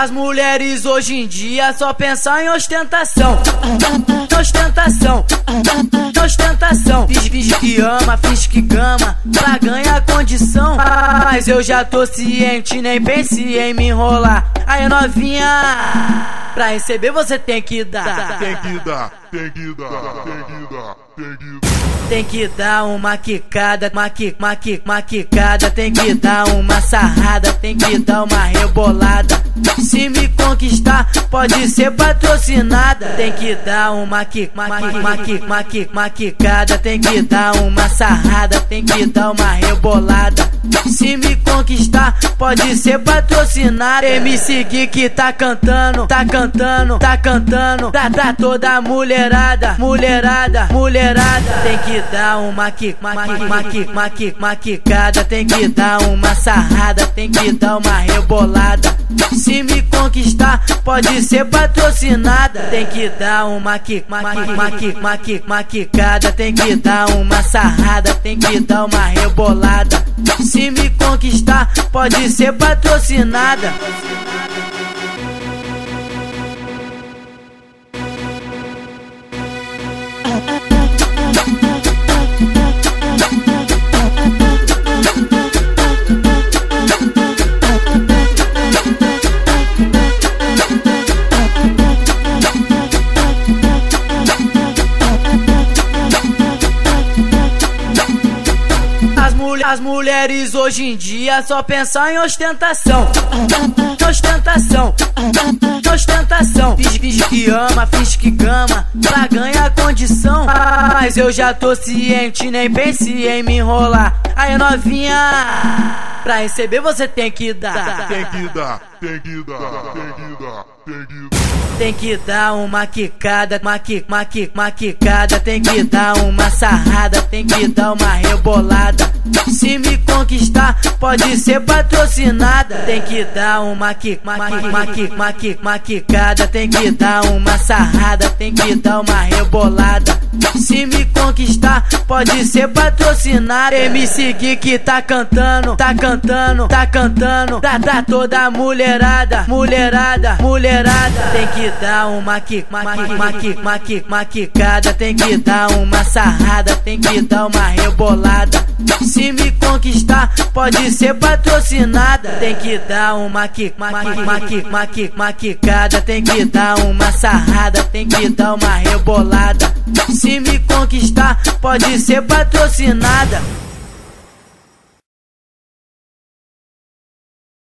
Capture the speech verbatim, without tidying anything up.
As mulheres hoje em dia só pensam em ostentação. Ostentação, ostentação. Finge que ama, finge que gama, pra ganhar condição. Mas eu já tô ciente, nem pense em me enrolar. Aí novinha, pra receber você tem que dar. Tem que dar, tem que dar, tem que dar, tem que dar. Tem que dar uma quicada, uma qui, uma qui, uma quicada. Tem que dar uma sarrada, tem que dar uma rebolada. Se me conquistar, pode ser patrocinada. Tem que dar uma qui, uma qui, uma qui, uma qui, uma quicada. Tem que dar uma sarrada, tem que dar uma rebolada. Se me conquistar, pode ser patrocinada. M C Gui que tá cantando, tá cantando, tá cantando. Tá, tá toda mulherada, mulherada, mulherada. Tem que dar uma qui, uma qui, uma qui, uma qui, uma quicada. Tem que dar uma sarrada, tem que dar uma rebolada. Se me conquistar, pode ser patrocinada. Tem que dar uma qui, uma qui, uma qui, uma qui, uma quicada. Tem que dar uma sarrada, tem que dar uma rebolada. Se me conquistar, pode ser patrocinada. As mulheres hoje em dia só pensam em ostentação. Ostentação, ostentação. Finge, finge que ama, finge que gama, pra ganhar condição. Mas eu já tô ciente, nem pense em me enrolar. Aí novinha, pra receber você tem que dar. Tem que dar, tem que dar, tem que dar, tem que dar. Tem que dar uma quicada, uma qui, uma qui, uma quicada. Tem que dar uma sarrada, tem que dar uma rebolada. Se me conquistar, pode ser patrocinada. Tem que dar uma qui, uma qui, uma qui, uma qui, uma quicada. Tem que dar uma sarrada, tem que dar uma rebolada. Se me conquistar, pode ser patrocinada. M C Gui que tá cantando, tá cantando, tá cantando. Tá, tá toda mulherada, mulherada, mulherada. Tem que dar uma qui, uma qui, uma qui, uma qui, uma quicada. Tem que dar uma sarrada, tem que dar uma rebolada. Se me conquistar, pode ser patrocinada. Tem que dar uma qui, uma qui, uma qui, uma qui, uma quicada. Tem que dar uma sarrada, tem que dar uma rebolada. Se me conquistar, pode ser patrocinada.